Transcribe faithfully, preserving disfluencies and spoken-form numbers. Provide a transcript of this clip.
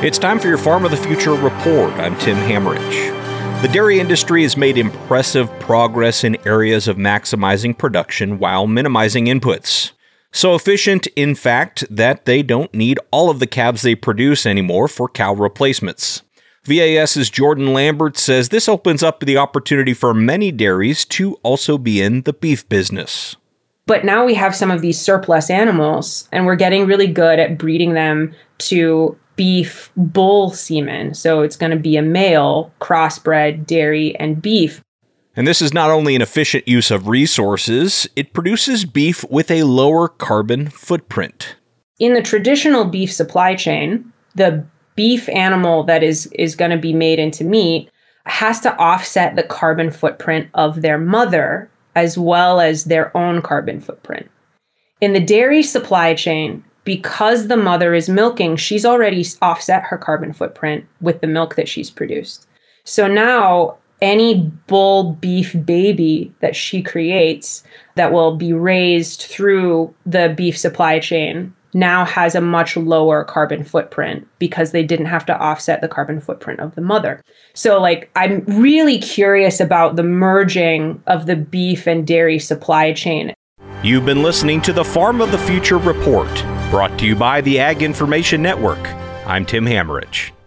It's time for your Farm of the Future report. I'm Tim Hammerich. The dairy industry has made impressive progress in areas of maximizing production while minimizing inputs. So efficient, in fact, that they don't need all of the calves they produce anymore for cow replacements. VAS's Jordan Lambert says this opens up the opportunity for many dairies to also be in the beef business. But now we have some of these surplus animals, and we're getting really good at breeding them to beef bull semen. So it's going to be a male, crossbred, dairy, and beef. And this is not only an efficient use of resources, it produces beef with a lower carbon footprint. In the traditional beef supply chain, the beef animal that is, is going to be made into meat has to offset the carbon footprint of their mother as well as their own carbon footprint. In the dairy supply chain, because the mother is milking, she's already offset her carbon footprint with the milk that she's produced. So now any bull beef baby that she creates that will be raised through the beef supply chain now has a much lower carbon footprint because they didn't have to offset the carbon footprint of the mother. So like, I'm really curious about the merging of the beef and dairy supply chain. You've been listening to the Farm of the Future report, brought to you by the Ag Information Network. I'm Tim Hammerich.